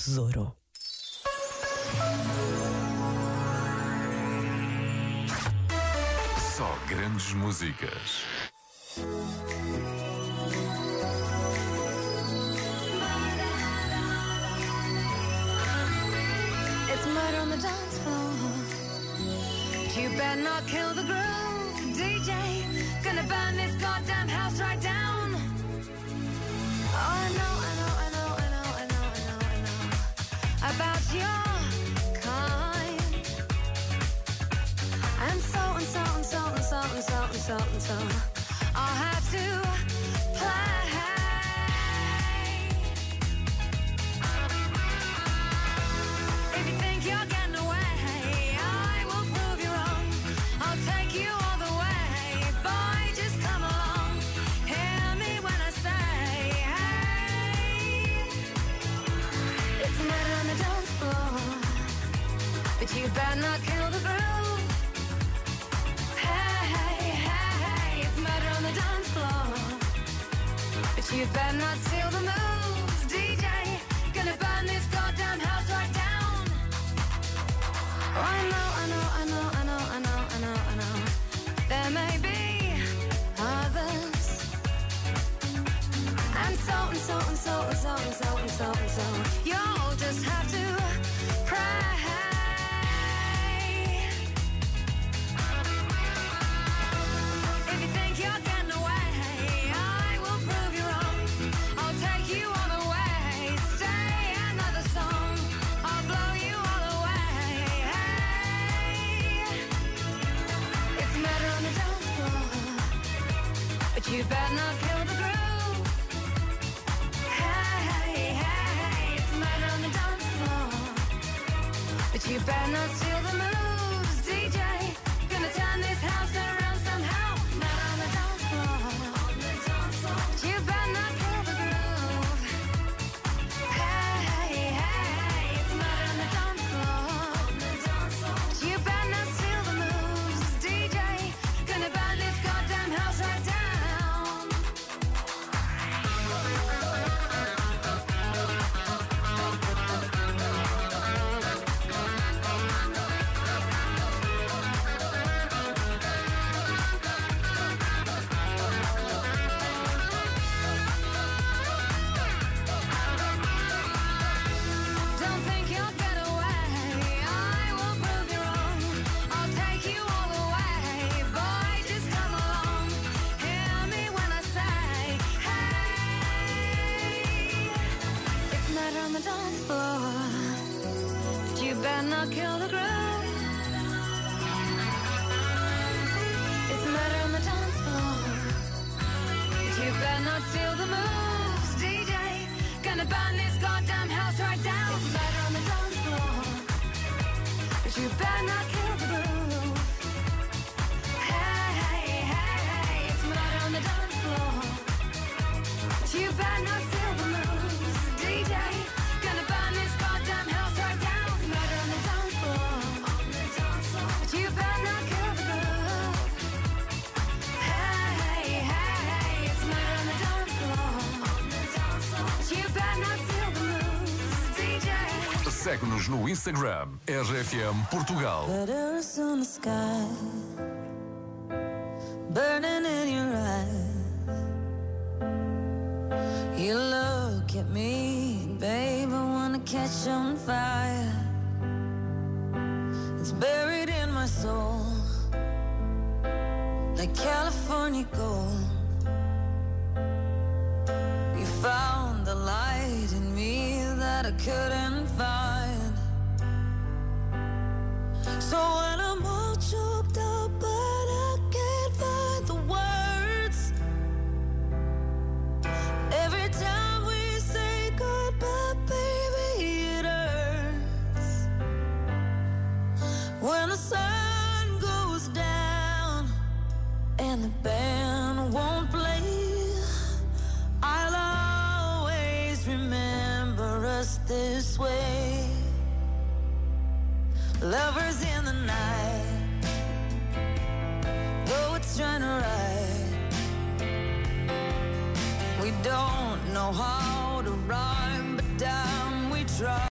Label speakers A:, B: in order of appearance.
A: tesouro.
B: Só grandes músicas.
C: It's murder on the dance floor. You better not kill the groove, DJ. Gonna burn this goddamn house right down. Oh, I know about your kind. And so I'll have to play. If you think you're getting away, I will prove you wrong. I'll take you all the way. Boy, just come along. Hear me when I say, hey. It's murder on the dance floor, but you better not kill the groove. Hey, it's murder on the dance floor, but you better not steal the moves, DJ. Gonna burn this goddamn house right down. Oh, I know. There may be others, and so you'll just have to pray. If you think you're getting away, I will prove you wrong. I'll take you all the way. Stay another song, I'll blow you all away. Hey, it's murder on the dance floor, but you better not kill the groove. Hey, it's murder on the dance floor, but you better not steal the moves, DJ. Gonna turn this house around somehow. Murder on the dance floor, but you better not kill the groove. Hey, it's murder on the dance floor, but you better not steal the moves, DJ. Gonna burn this goddamn house right down. Don't think you'll get away, I will prove you wrong. I'll take you all the way. Boy, just come along. Hear me when I say, hey. It's murder on the dance floor, but you better not kill the groove. It's murder on the dance floor, but you better not steal the moves, DJ. Gonna burn this goddamn house right down. It's murder on the dance floor, but you better not kill the groove. Hey, it's murder on the dance floor, but you better not steal the moves, DJ. Gonna burn this goddamn house right down. It's murder on the dance floor, but you better not kill the groove. Hey, it's murder on the dance floor, but you better not steal the moves, DJ.
B: Segue-nos no Instagram, RFM Portugal.
D: Letters on the sky, burning in your eyes. You look at me, babe, I wanna catch on fire. It's buried in my soul, like California gold. You found the light in me that I couldn't find. So when I'm all choked up but I can't find the words, every time we say goodbye, baby, it hurts. When the sun goes down and the band won't play, I'll always remember us this way. Lovers in the night, though it's trying to ride, we don't know how to rhyme, but damn, we try.